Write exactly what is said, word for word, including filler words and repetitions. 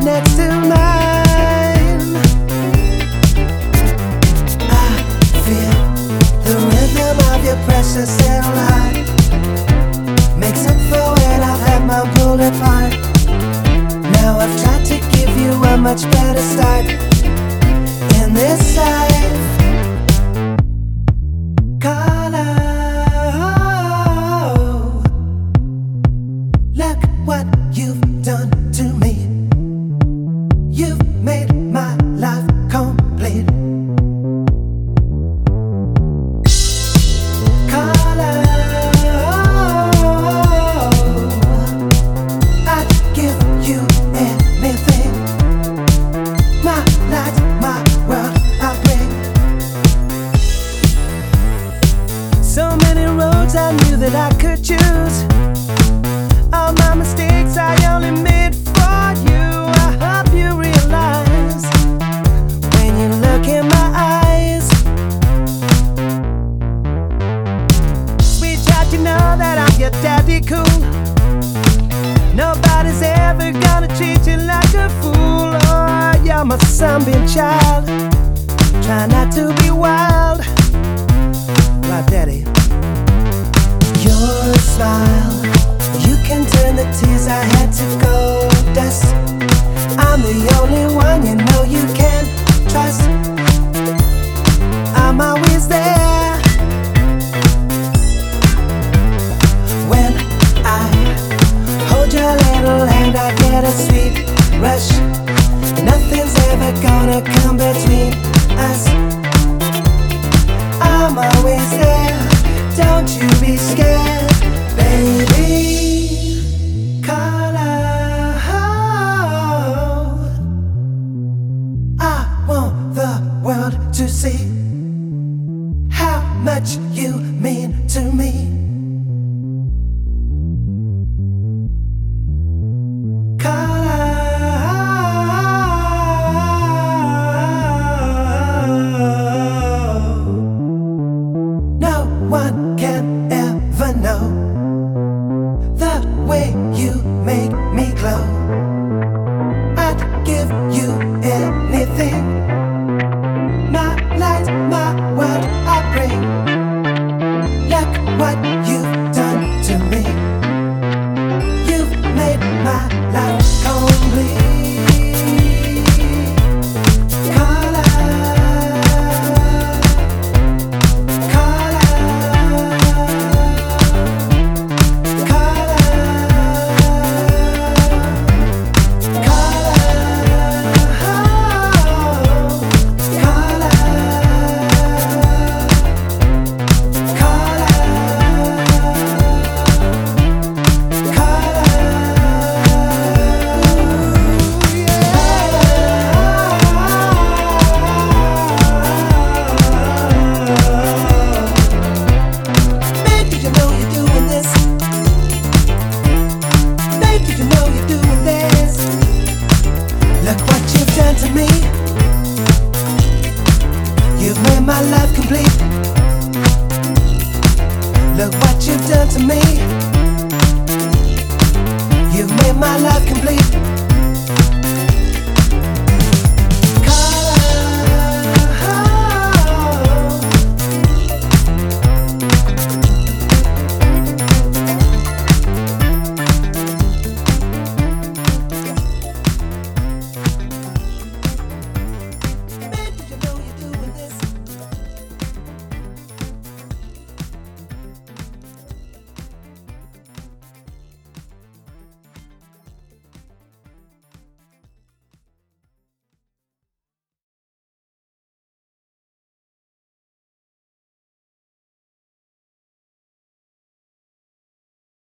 next to mine. I feel the rhythm of your precious little heart. Makes up for when I've had my pulled apart. Now I've tried to give you a much better start in this life. Carlo, look what you've done to me. You've made my life complete. Carlo, I'd give you anything. My life, my world, I bring. So many roads I knew that I could choose. All my mistakes I only made for you. I hope you realize when you look in my eyes. Sweetheart, you know that I'm your daddy cool. Nobody's ever gonna treat you like a fool. Oh, you're my sunbeam child. Try not to be wild. Right, daddy? Your smile, you can turn the tears I had to gold dust. I'm the only one you know you can trust. I'm always there when I hold your little hand. I get a sweet rush. Nothing's ever gonna come between us. I'm always there. Don't you be scared, baby.